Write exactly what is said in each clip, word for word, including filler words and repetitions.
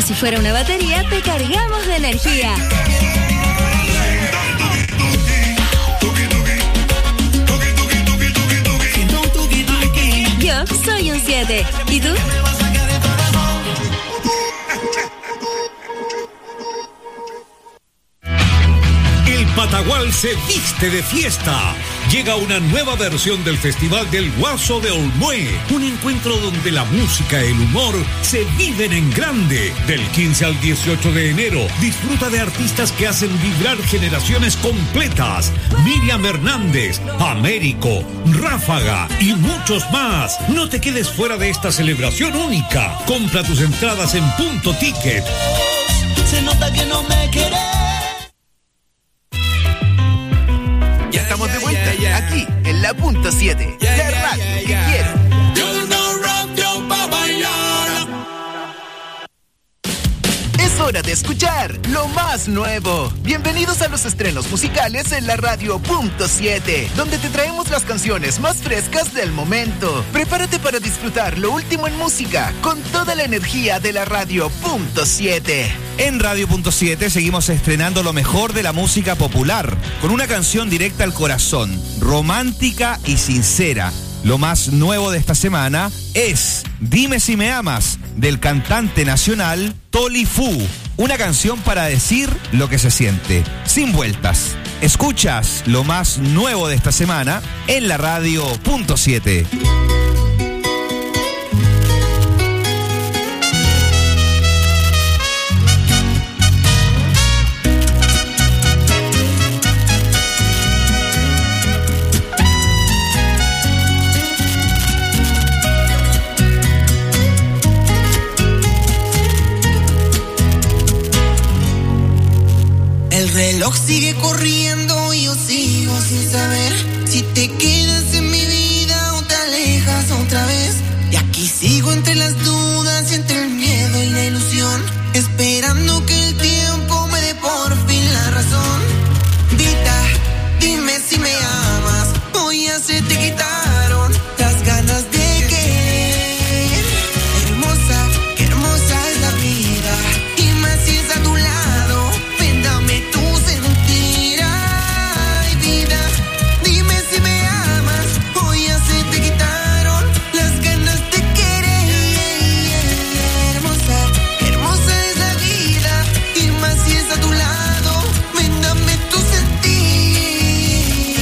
si fuera una batería, te cargamos de energía. Yo soy un siete. ¿Y tú? El Patagual se viste de fiesta. Llega una nueva versión del Festival del Guaso de Olmué. Un encuentro donde la música y el humor se viven en grande. Del quince al dieciocho de enero, disfruta de artistas que hacen vibrar generaciones completas. Miriam Hernández, Américo, Ráfaga y muchos más. No te quedes fuera de esta celebración única. Compra tus entradas en Punto Ticket. Se nota que no me querés. Ya estamos de vuelta, yeah, yeah, yeah. Aquí en la Punto siete, yeah, la yeah, radio yeah, que yeah. quiero. Yo no rock, yo pa' bailar. Es hora de escuchar lo más nuevo. Bienvenidos a los estrenos musicales en la radio Punto siete, donde te traemos las canciones más frescas del momento. Prepárate para disfrutar lo último en música con toda la energía de la radio Punto siete. En Radio Punto siete seguimos estrenando lo mejor de la música popular, con una canción directa al corazón, romántica y sincera. Lo más nuevo de esta semana es Dime si me amas, del cantante nacional Toli Fu. Una canción para decir lo que se siente, sin vueltas. Escuchas lo más nuevo de esta semana en la Radio Punto siete. El reloj sigue corriendo y yo sigo sin saber si te quedas en mi vida o te alejas otra vez. Y aquí sigo entre las dudas y entre el miedo y la ilusión, esperando que el tiempo me dé por fin la razón. Dita, dime si me amas, hoy ya se te quitaron las ganas de querer. Hermosa, qué hermosa es la vida, y más si es a tu lado. Dame tu sentir, ay vida, dime si me amas, hoy ya se te quitaron las ganas de querer. Hermosa, hermosa es la vida, y más si es a tu lado, ven dame tu sentir.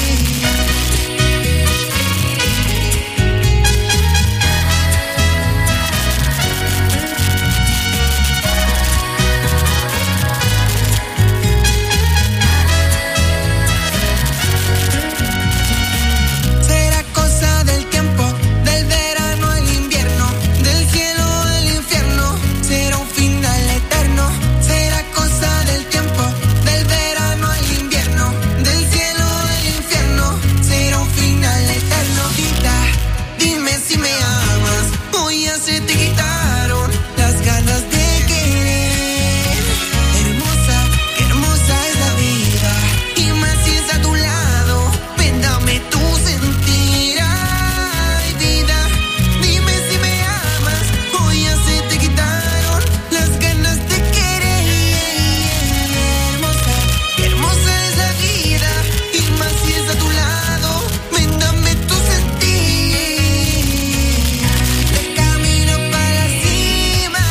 Será cosa del tiempo, del verano al invierno, del cielo al infierno, será un final eterno. Será cosa del tiempo, del verano al invierno, del cielo al infierno, será un final eterno. Dita, dime si me amas, hoy ya se te quitaron las ganas de querer. Hermosa, qué hermosa es la vida, y más si es a tu lado, ven dame tu sentir, ay vida, dime si me amas, hoy ya se te quitaron las ganas de querer. Hermosa, qué hermosa es la vida, y más si es a tu lado, ven dame tu sentir. De camino para la cima,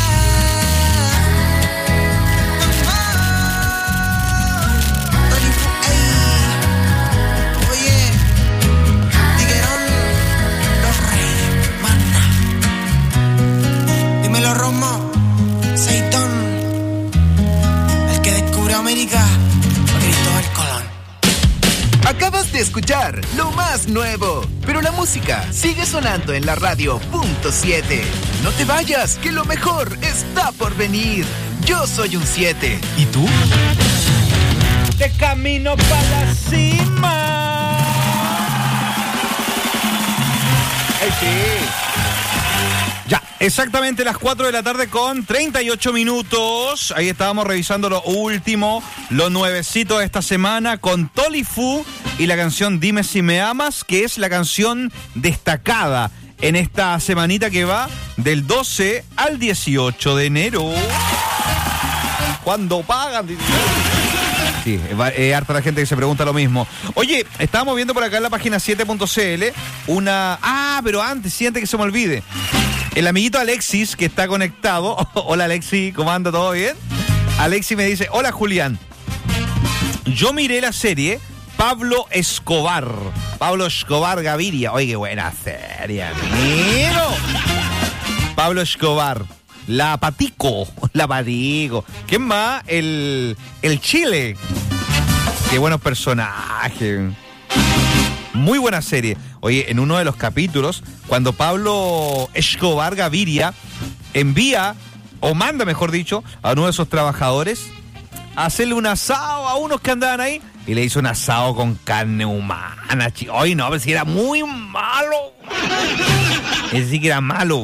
oh, oye, Tiguerón, los reyes, mana. Dímelo Romo, Seitón, el que descubrió América, Cristóbal Colón. Acabas de escuchar lo más nuevo, pero la música sigue sonando en la radio Punto siete. No te vayas, que lo mejor está por venir. Yo soy un siete. ¿Y tú? De camino para la cima. ¡Ay, sí! Ya, exactamente las cuatro de la tarde con treinta y ocho minutos. Ahí estábamos revisando lo último, lo nuevecito de esta semana con Toli Fu y la canción Dime si me amas, que es la canción destacada en esta semanita que va del doce al dieciocho de enero. ¿Cuándo pagan? Sí, es eh, harta la gente que se pregunta lo mismo. Oye, estábamos viendo por acá en la página siete punto c l una... Ah, pero antes, sí, antes que se me olvide. El amiguito Alexis, que está conectado. Hola, Alexis, ¿cómo anda? ¿Todo bien? Alexis me dice, hola, Julián. Yo miré la serie Pablo Escobar. Pablo Escobar Gaviria. Oye, qué buena serie, amigo. Pablo Escobar. La Patico. La Patico. ¿Quién más? El, el Chile. Qué buenos personajes. Muy buena serie. Oye, en uno de los capítulos, cuando Pablo Escobar Gaviria envía, o manda, mejor dicho, a uno de esos trabajadores a hacerle un asado a unos que andaban ahí, y le hizo un asado con carne humana. Oye, no, pero si era muy malo. Es decir, que era malo.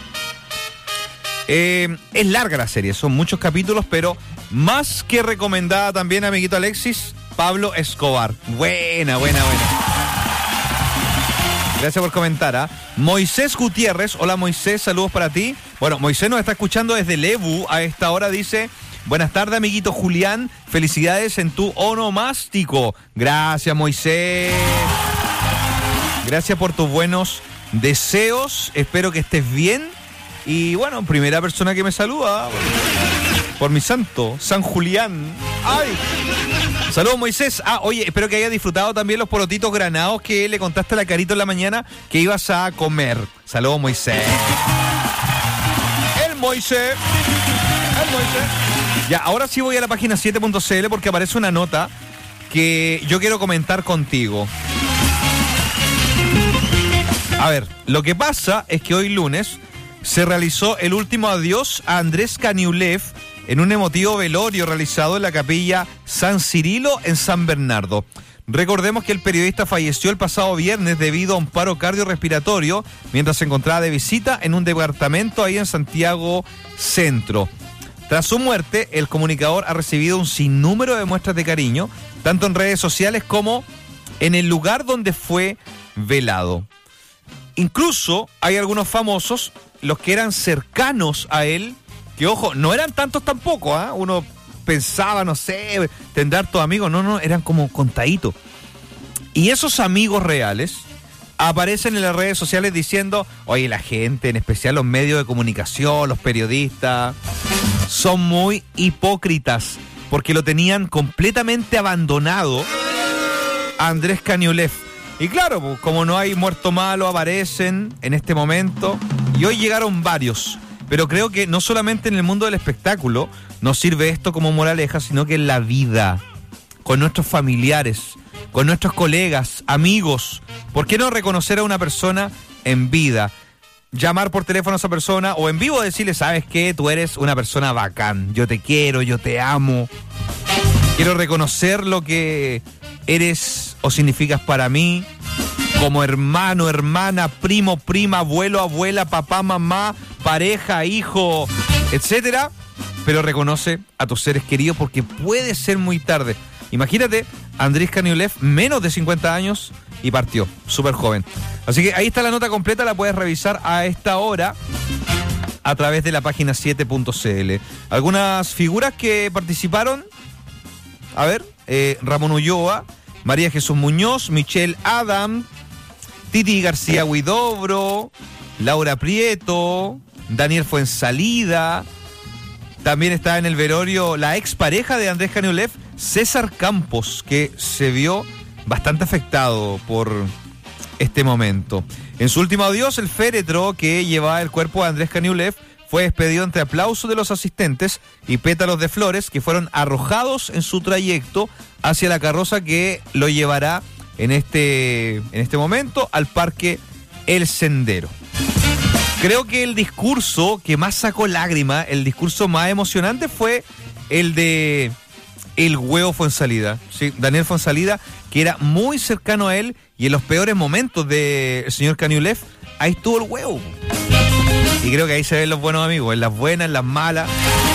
Eh, es larga la serie, son muchos capítulos, pero más que recomendada también, amiguito Alexis, Pablo Escobar. Buena, buena, buena. Gracias por comentar, ¿ah? ¿eh? Moisés Gutiérrez, hola Moisés, saludos para ti. Bueno, Moisés nos está escuchando desde Lebu a esta hora, dice... Buenas tardes, amiguito Julián. Felicidades en tu onomástico. Gracias, Moisés. Gracias por tus buenos deseos. Espero que estés bien. Y bueno, primera persona que me saluda. Por mi santo, San Julián. ¡Ay! Saludos, Moisés. Ah, oye, espero que hayas disfrutado también los porotitos granados que le contaste a la Carito en la mañana que ibas a comer. Saludos, Moisés. El Moisés. El Moisés. Ya, ahora sí voy a la página siete punto c l porque aparece una nota que yo quiero comentar contigo. A ver, lo que pasa es que hoy lunes se realizó el último adiós a Andrés Kaniulev en un emotivo velorio realizado en la capilla San Cirilo en San Bernardo. Recordemos que el periodista falleció el pasado viernes debido a un paro cardiorrespiratorio mientras se encontraba de visita en un departamento ahí en Santiago Centro. Tras su muerte, el comunicador ha recibido un sinnúmero de muestras de cariño, tanto en redes sociales como en el lugar donde fue velado. Incluso hay algunos famosos, los que eran cercanos a él, que ojo, no eran tantos tampoco, ¿ah? ¿eh? Uno pensaba, no sé, tendrá hartos amigos, no, no, eran como contaditos. Y esos amigos reales aparecen en las redes sociales diciendo, oye, la gente, en especial los medios de comunicación, los periodistas, son muy hipócritas porque lo tenían completamente abandonado a Andrés Kaniulev. Y claro, pues, como no hay muerto malo, aparecen en este momento y hoy llegaron varios. Pero creo que no solamente en el mundo del espectáculo nos sirve esto como moraleja, sino que en la vida, con nuestros familiares, con nuestros colegas, amigos. ¿Por qué no reconocer a una persona en vida? Llamar por teléfono a esa persona o en vivo decirle, ¿sabes qué? Tú eres una persona bacán. Yo te quiero, yo te amo. Quiero reconocer lo que eres o significas para mí. Como hermano, hermana, primo, prima, abuelo, abuela, papá, mamá, pareja, hijo, etcétera. Pero reconoce a tus seres queridos porque puede ser muy tarde. Imagínate, Andrés Kaniulev, menos de cincuenta años y partió, súper joven. Así que ahí está la nota completa, la puedes revisar a esta hora a través de la página siete punto c l. Algunas figuras que participaron, a ver, eh, Ramón Ulloa, María Jesús Muñoz, Michelle Adam, Titi García Huidobro, Laura Prieto, Daniel Fuensalida. También está en el velorio la expareja de Andrés Kaniulev, César Campos, que se vio bastante afectado por este momento. En su último adiós, el féretro que llevaba el cuerpo de Andrés Kaniulev fue despedido entre aplausos de los asistentes y pétalos de flores que fueron arrojados en su trayecto hacia la carroza que lo llevará en este, en este momento al Parque El Sendero. Creo que el discurso que más sacó lágrima, el discurso más emocionante fue el de el Huevo Fuensalida, ¿sí? Daniel Fuensalida, que era muy cercano a él y en los peores momentos del señor Kaniulev, ahí estuvo el Huevo. Y creo que ahí se ven los buenos amigos, en las buenas, en las malas.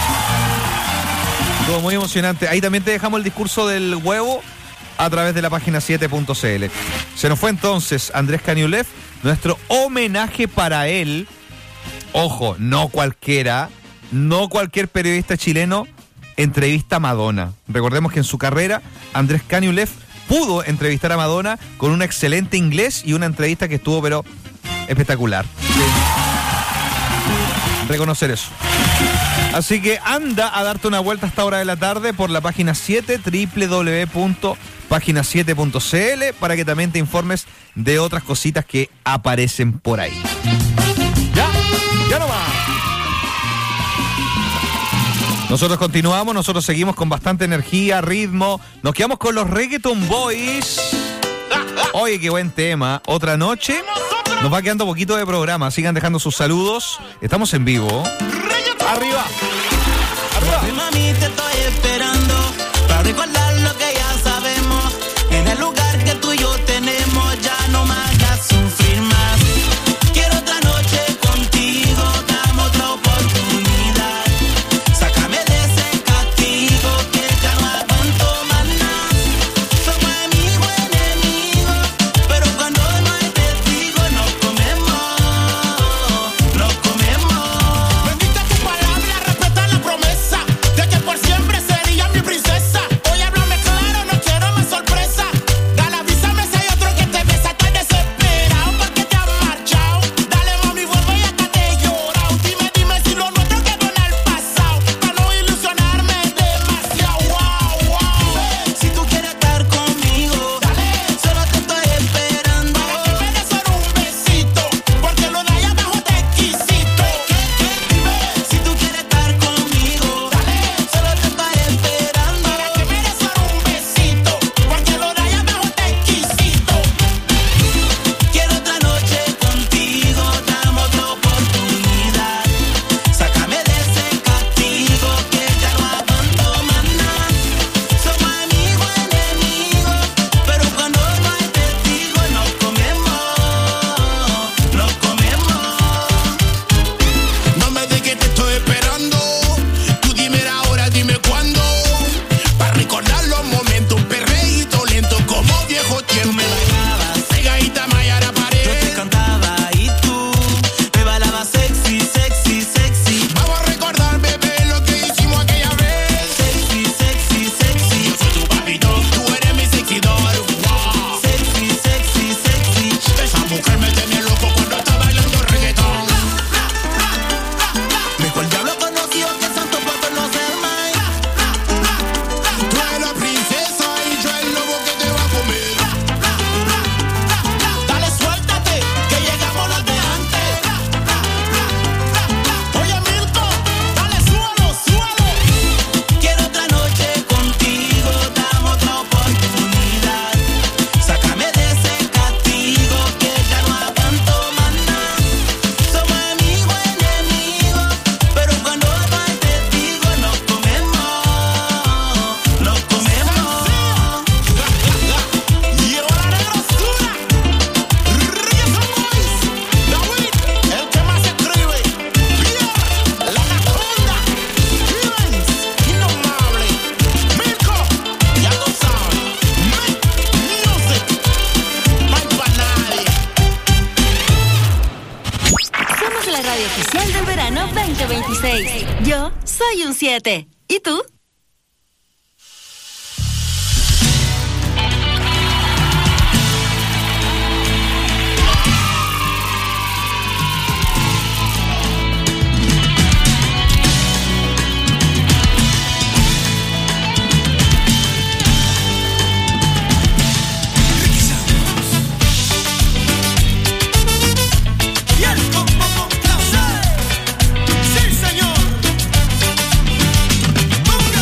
Estuvo muy emocionante. Ahí también te dejamos el discurso del Huevo a través de la página siete punto c l. Se nos fue entonces Andrés Kaniulev, nuestro homenaje para él. Ojo, no cualquiera, no cualquier periodista chileno entrevista a Madonna. Recordemos que en su carrera, Andrés Cañulev pudo entrevistar a Madonna con un excelente inglés y una entrevista que estuvo, pero espectacular. Sí. Reconocer eso. Así que anda a darte una vuelta a esta hora de la tarde por la página siete, doble u doble u doble u punto página siete punto c l, para que también te informes de otras cositas que aparecen por ahí. ¿Ya? ¡Ya no va! Nosotros continuamos, nosotros seguimos con bastante energía, ritmo. Nos quedamos con los Reggaeton Boys. Oye, qué buen tema. Otra noche. Nos va quedando poquito de programa. Sigan dejando sus saludos. Estamos en vivo. ¡Arriba! ¡Arriba! Mami, te estoy esperando para recordar lo que ya sabemos. En el lugar que tú y yo tenemos, ya no me hagas sufrir más. Quiero otra noche contigo, dame otra oportunidad. Sácame de ese castigo que ya no aguanto más nada. Somos amigos, enemigos, pero cuando no hay testigo nos comemos, nos comemos. Bendita tu palabra, respeta la promesa de que por siempre serías mi princesa. Hoy háblame claro, no quiero más sorpresa. Dale, avísame si hay otro que te besa. Estoy desesperado porque te has marchado. Dale, mami, vuelve y hasta te he llorado. Dime, dime si lo nuestro quedó en el pasado, para no ilusionarme demasiado. Wow, wow. Si tú quieres estar conmigo, dale, solo te estoy esperando. Para que me des solo un besito, porque lo de allá abajo está exquisito. Dime, si tú quieres estar conmigo, dale, solo te estoy esperando. Para que me des solo un besito, porque lo de allá abajo está exquisito. Quiero otra noche contigo, dame otra oportunidad. Sácame de ese castigo que ya no aguanto más nada. Somos amigos, enemigos, pero cuando no hay testigo nos comemos, nos comemos. No me digas que te estoy esperando. Tú dime ahora, dime cuándo. Para recordar los momentos, un perreíto lento como viejo tiempo. Me bailabas, Pegadita maya a la yo te pared. cantaba y tú me bailabas sexy, sexy, sexy. Vamos a recordar, bebé, lo que hicimos aquella vez. Sexy, sexy, sexy. Yo soy tu papito, tú eres mi seguidor. Wow. Sexy, sexy, sexy. Esa mujer me tiene loco cuando está bailando reggaetón. Mejor diablo conocido que santo por conocer más. Tú eres la princesa y yo el lobo que te va a comer. Dale, suéltate, que llegamos los de antes. Oye, Milko, dale, súbalo, súbalo. Quiero otra noche contigo, dame otra oportunidad. Sácame de ese castigo que ya no aguanto más nada. Somos amigos, enemigos, pero cuando no hay testigo nos comemos, nos comemos. Y ahora negrosura. Reggaeton Boys. David, el que más escribe. Pierre, la anaconda. Stevens, indomable. Milko, ya tú sabes. Make music. No hay pa' nadie. Somos la radio oficial del verano veinte veintiséis. Yo soy un siete. ¿Y tú? Y el combo con clase. Sí, señor. Ponga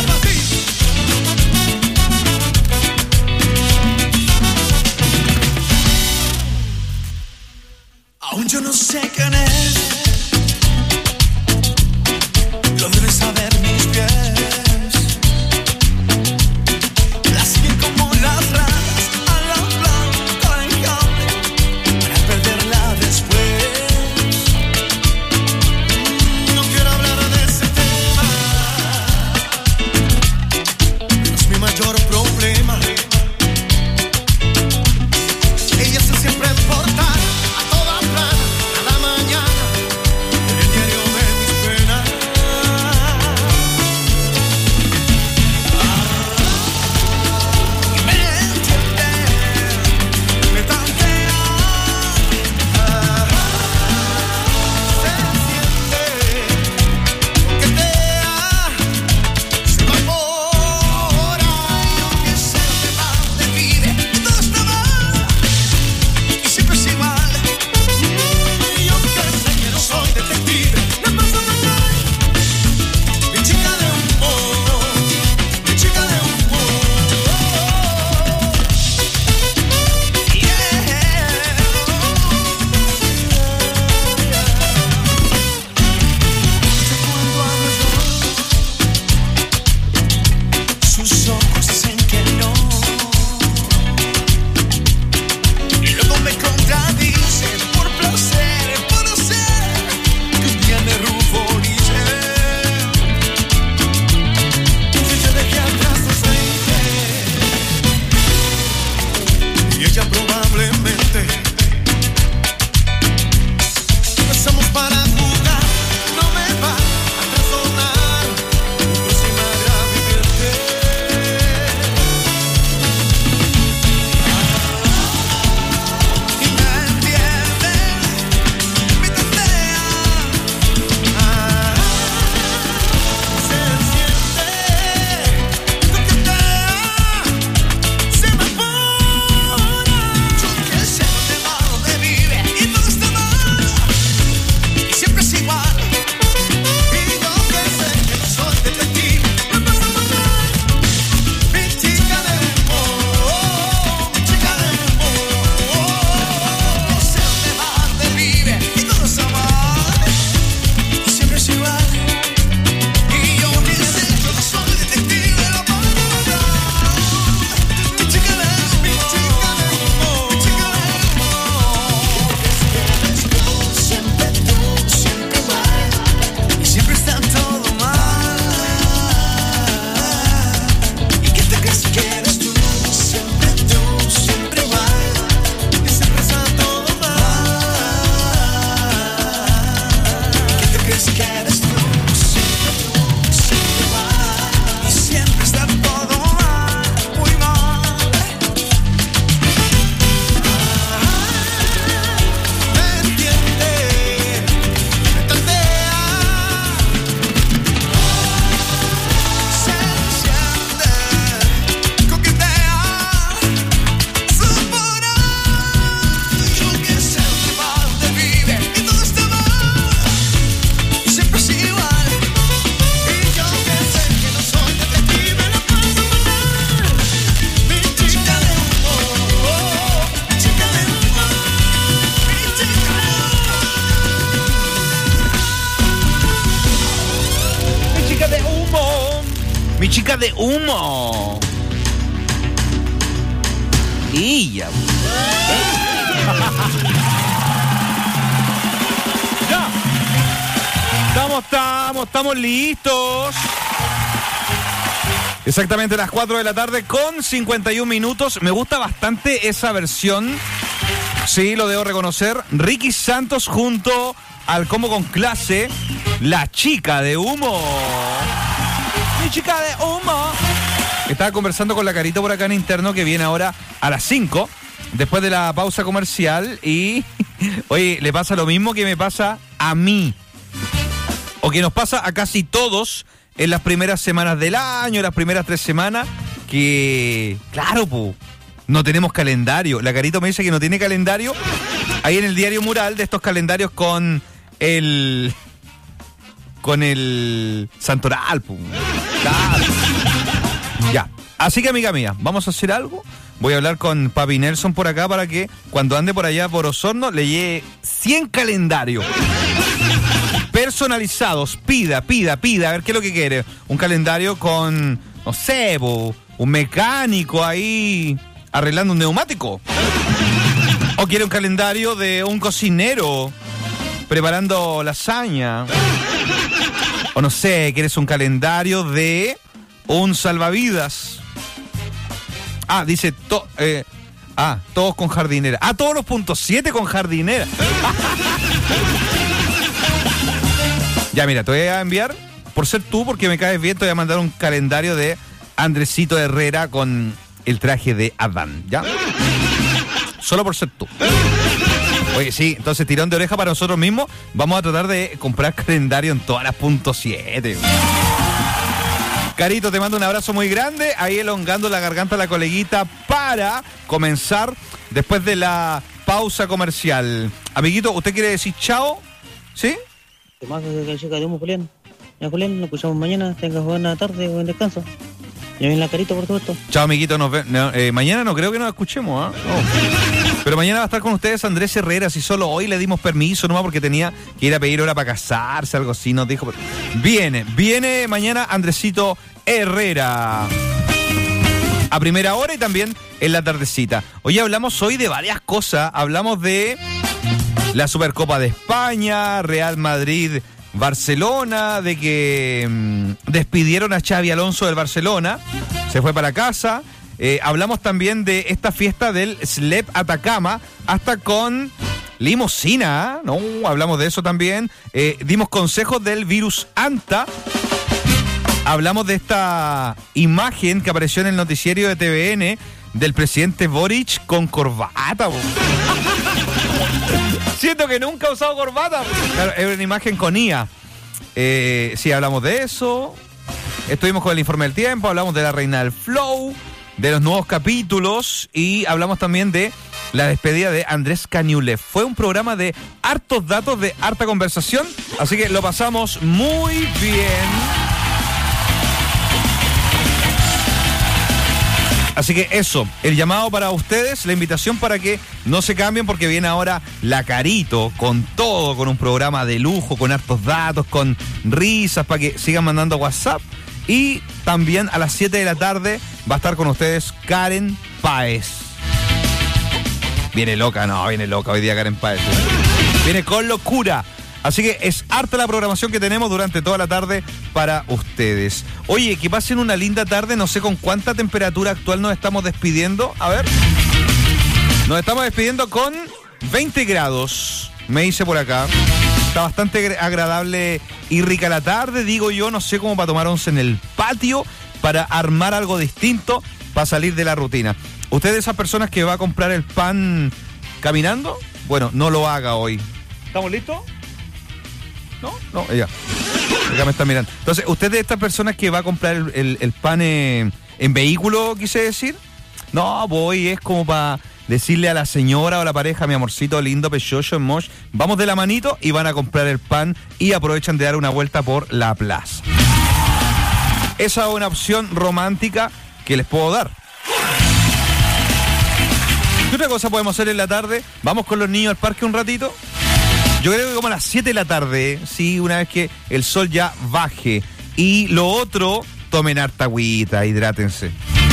chica de humo. Y ya. Ya. Estamos, estamos, estamos listos. Exactamente las cuatro de la tarde con cincuenta y un minutos. Me gusta bastante esa versión. Sí, lo debo reconocer. Ricky Santos junto al Combo con Clase. La chica de humo. Mi chica de humo. Estaba conversando con la Carito por acá en interno, que viene ahora a las cinco, después de la pausa comercial. Y, oye, le pasa lo mismo que me pasa a mí, o que nos pasa a casi todos en las primeras semanas del año, las primeras tres semanas, que, claro, po, no tenemos calendario. La Carito me dice que no tiene calendario. Ahí en el diario mural de estos calendarios con el... con el santoral, po. Claro. Ya, así que amiga mía, vamos a hacer algo. Voy a hablar con Papi Nelson por acá para que cuando ande por allá por Osorno le lleve cien calendarios personalizados. Pida, pida, pida, a ver qué es lo que quiere. Un calendario con, no sé, bo, un mecánico ahí arreglando un neumático. O quiere un calendario de un cocinero preparando lasaña. O no sé, quieres un calendario de un salvavidas. Ah, dice, to, eh, ah, todos con jardinera. Ah, todos los puntos siete con jardinera. Ya, mira, te voy a enviar, por ser tú, porque me caes bien, te voy a mandar un calendario de Andresito Herrera con el traje de Adán, ¿ya? Solo por ser tú. Oye, sí, entonces tirón de oreja para nosotros mismos. Vamos a tratar de comprar calendario en todas las punto siete. Carito, te mando un abrazo muy grande, ahí elongando la garganta a la coleguita para comenzar después de la pausa comercial. Amiguito, ¿usted quiere decir chao? ¿Sí? Más de la chica de humo, Julián. Ya, Julián, nos escuchamos mañana. Tengas buena tarde, buen descanso. Y bien la Carito, por supuesto. Chao, amiguito. Nos ve, no, eh, mañana no creo que nos escuchemos, ¿eh? No. Pero mañana va a estar con ustedes Andrés Herrera. Si solo hoy le dimos permiso, nomás porque tenía que ir a pedir hora para casarse, algo así, nos dijo. Viene, viene mañana Andresito Herrera. A primera hora y también en la tardecita. Hoy hablamos hoy de varias cosas. Hablamos de la Supercopa de España, Real Madrid, Barcelona, de que mmm, despidieron a Xavi Alonso del Barcelona, se fue para casa. Eh, hablamos también de esta fiesta del Slep Atacama, hasta con limosina, ¿no? Hablamos de eso también. Eh, dimos consejos del virus Anta. Hablamos de esta imagen que apareció en el noticiero de T V N del presidente Boric con corbata. Siento que nunca ha usado corbata. Claro, es una imagen con I A. Eh, sí, hablamos de eso. Estuvimos con el informe del tiempo, hablamos de la reina del flow, de los nuevos capítulos y hablamos también de la despedida de Andrés Cañuelet. Fue un programa de hartos datos, de harta conversación, así que lo pasamos muy bien. Así que eso, el llamado para ustedes, la invitación para que no se cambien porque viene ahora la Carito con todo, con un programa de lujo, con hartos datos, con risas para que sigan mandando WhatsApp. Y también a las siete de la tarde va a estar con ustedes Karen Páez. Viene loca, no, viene loca hoy día Karen Páez. Viene con locura. Así que es harta la programación que tenemos durante toda la tarde para ustedes. Oye, que pasen una linda tarde, no sé con cuánta temperatura actual nos estamos despidiendo. A ver. Nos estamos despidiendo con veinte grados, me dice por acá. Está bastante agradable y rica la tarde, digo yo, no sé cómo para tomar once en el patio, para armar algo distinto, para salir de la rutina. ¿Usted de esas personas que va a comprar el pan caminando? Bueno, no lo haga hoy. ¿Estamos listos? No, no, ella. Acá me está mirando. Entonces, ¿usted de estas personas que va a comprar el, el, el pan en, en vehículo, quise decir? No, voy, es como para decirle a la señora o a la pareja, mi amorcito lindo, pechocho, en mosh, vamos de la manito y van a comprar el pan y aprovechan de dar una vuelta por la plaza. Esa es una opción romántica que les puedo dar. ¿Qué otra cosa podemos hacer en la tarde? ¿Vamos con los niños al parque un ratito? Yo creo que como a las siete de la tarde, sí, una vez que el sol ya baje. Y lo otro tomen harta agüita, hidrátense.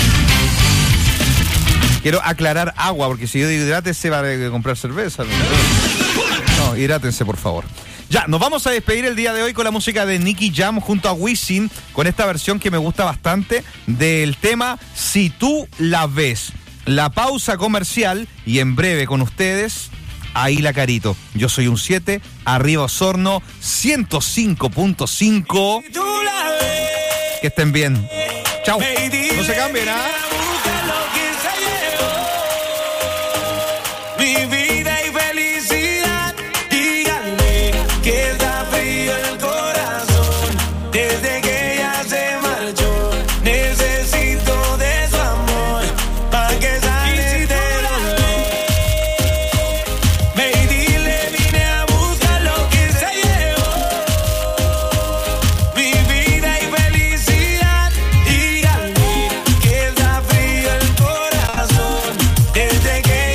Quiero aclarar agua, porque si yo digo hidrátense va a comprar cerveza. No, hidrátense, por favor. Ya, nos vamos a despedir el día de hoy con la música de Nicky Jam junto a Wisin, con esta versión que me gusta bastante del tema Si tú la ves. La pausa comercial y en breve con ustedes, Ahí la Carito. Yo soy un siete, arriba Osorno, ciento cinco punto cinco. Que estén bien. Chao. No se cambien, ¿ah? Mi vida y felicidad, díganme que está frío el corazón. Desde que ella se marchó, necesito de su amor, pa' que sane de dolor. Baby, le vine a buscar lo que se llevó. Mi vida y felicidad, díganme que está frío el corazón. Desde que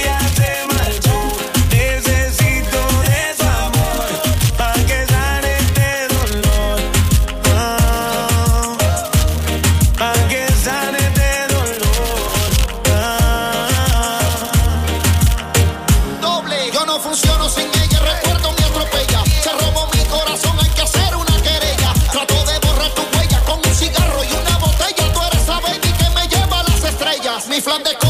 Mi flan de